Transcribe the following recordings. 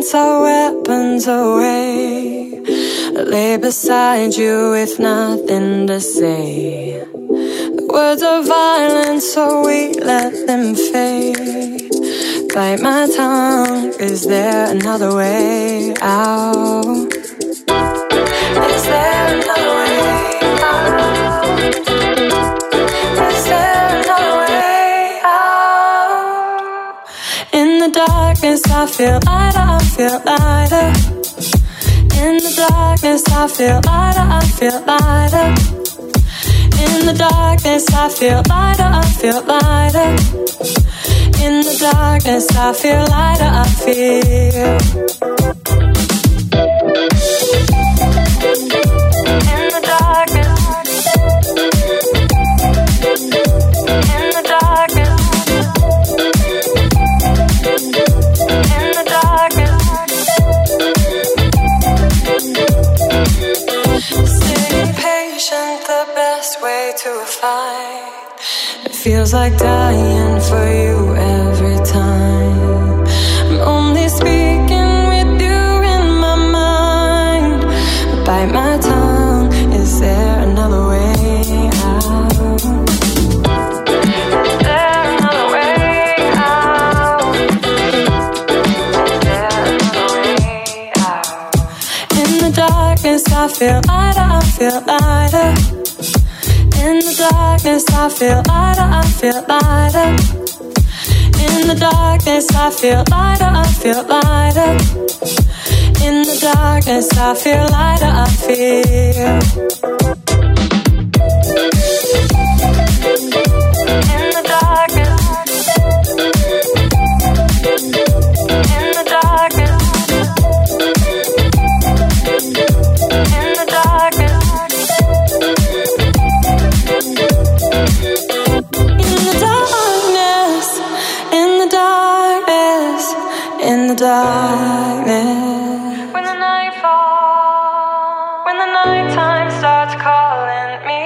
violence, our weapons away. I lay beside you with nothing to say. The words are violent, so we let them fade. Bite my tongue, is there another way out? Is there another way out? Is there another way out? In the darkness I feel lighter, I feel lighter. In the darkness I feel lighter, I feel lighter. In the darkness I feel lighter, I feel lighter. In the darkness I feel lighter, I feel. In the darkness, in the darkness, in the darkness. Staying patient, the best way to a fight. It feels like dying for you every time. I'm only speaking with you in my mind. Bite my tongue, is there another way out? Is there another way out? Is there another way out? In the darkness I feel lighter, I feel lighter. In the darkness I feel lighter, I feel lighter. In the darkness I feel lighter, I feel lighter. In the darkness I feel lighter, I feel. In the darkness, in the darkness, in the darkness. In the darkness, when the night falls, when the nighttime starts calling me.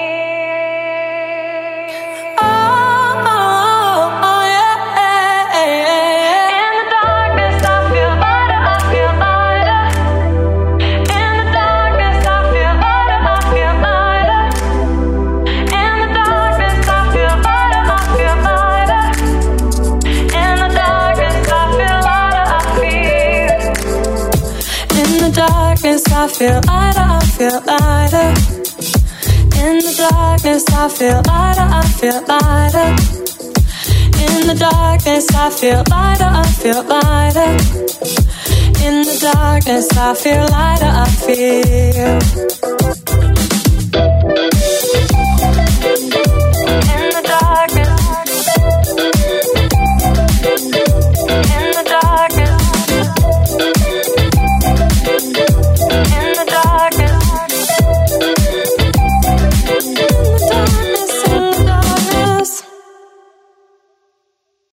Oh, oh, oh yeah. In the darkness I feel lighter, I feel lighter. In the darkness I feel lighter, I feel lighter. In the darkness I feel lighter, I feel lighter. In the darkness I feel lighter, I feel. In the darkness I feel lighter, I feel lighter. In the darkness I feel lighter, I feel lighter. In the darkness I feel lighter, I feel lighter. In the darkness I feel lighter, I feel.